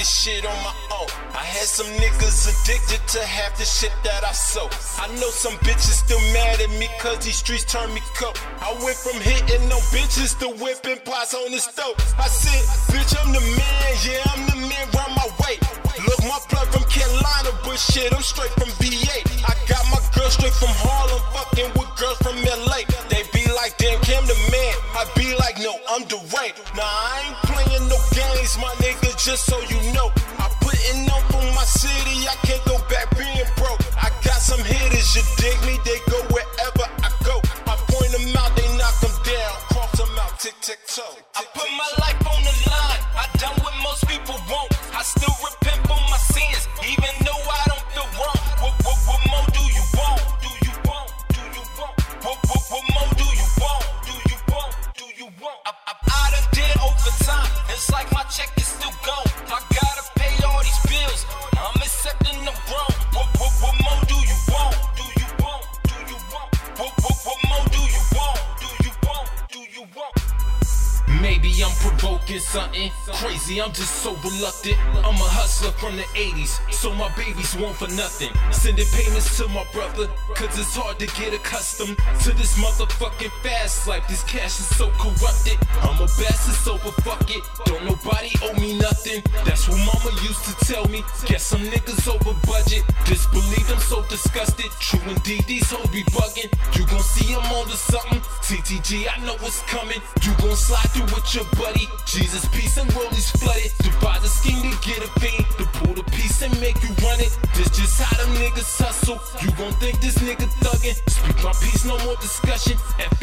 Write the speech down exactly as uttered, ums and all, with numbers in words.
shit on my own. I had some niggas addicted to half the shit that I sold. I know some bitches still mad at me cause these streets turned me cold. I went from hitting no bitches to whipping pots on the stove. I said, bitch, I'm the man, yeah, I'm the man round my way. Look, my blood from Carolina, but shit, I'm straight from V A. I got my girl straight from Harlem, fucking with girls from L A. They be like, damn, Cam the man. I be like, no, I'm Dwayne. Nah, I ain't playing no games, my nigga, just so you know. I putting on for my city, I can't go back being broke. I got some hitters, you dig me, they go wherever I go. I point them out, they knock them down, cross them out, tic-tac-toe. I put my life on the line, I done what most people won't. I still repent for my sins, even though I don't feel wrong. What, what, what more do you want? Do you want? Do you want? What, what, what more do you want? Do you want? Do you want? I, I, I done did overtime, it's like my check is still gone. I gotta pay all these bills, I'm accepting the wrong. What, what, what more do you want? Do you want? Do you want? What, what, what more do you want? Do you want? Do you want? Maybe I'm provoking something crazy, I'm just so reluctant. I'm a hustler from the eighties, so my babies want for nothing. Sending payments to my brother, cause it's hard to get accustomed to this motherfucking fast life. This cash is so corrupted, I'm a bastard, so but fuck it. Don't nobody owe me nothing, that's what mama used to tell me. Guess some niggas over budget, disbelieve I'm so disgusted. True indeed, these hoes be bugging. You gon' see I'm on to something, T T G, I know what's coming. You gon' slide through with your buddy, Jesus peace and rollies flooded. Devise a scheme to get a fiend, to pull the piece and make you run it. This just how them niggas hustle. You gon' think this nigga thuggin'. Speak my peace, no more discussion. F